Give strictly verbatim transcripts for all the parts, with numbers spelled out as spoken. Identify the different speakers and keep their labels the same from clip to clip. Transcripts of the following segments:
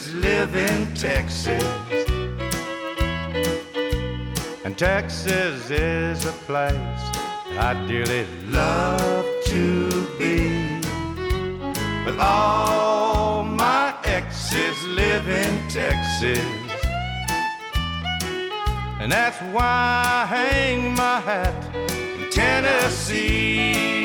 Speaker 1: exes live in Texas, and Texas is a place I'd dearly love to be. But all my exes live in Texas, and that's why I hang my hat in Tennessee.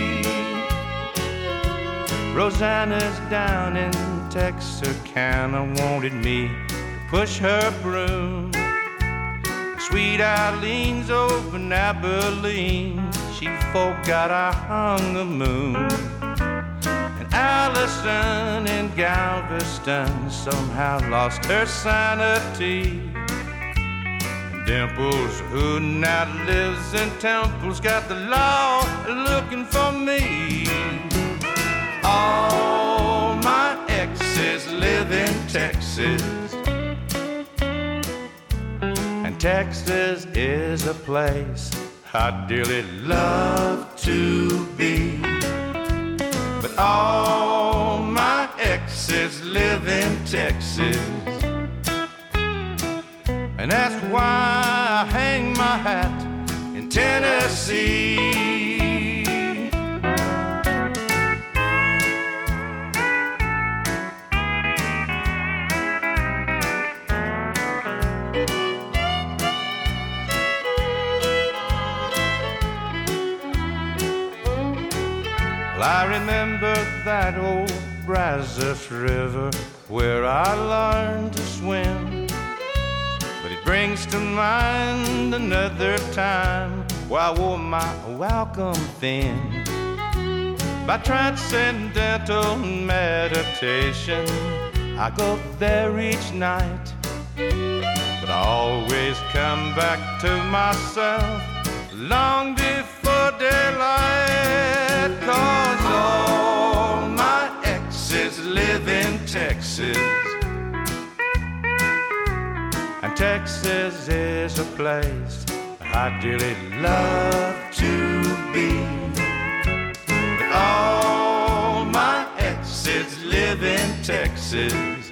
Speaker 1: Rosanna's down in Texarkana wanted me to push her broom. Sweet Eileen's over in Abilene, she forgot I hung the moon. And Allison in Galveston somehow lost her sanity. And Dimples, who now lives in Temple's, got the law looking for me. All my exes live in Texas, and Texas is a place I'd dearly love to be. But all my exes live in Texas, and that's why I hang my hat in Tennessee. I remember that old Brazos River where I learned to swim, but it brings to mind another time where I wore my welcome fin. By transcendental meditation, I go there each night, but I always come back to myself long before daylight. Cause all my exes live in Texas, and Texas is a place I dearly love to be. But all my exes live in Texas,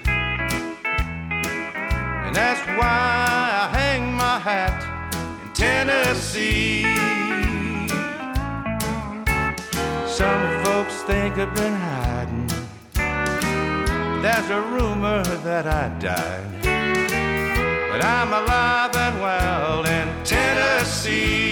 Speaker 1: and that's why I hang my hat in Tennessee. Some folks think I've been hiding, there's a rumor that I died, but I'm alive and well in Tennessee.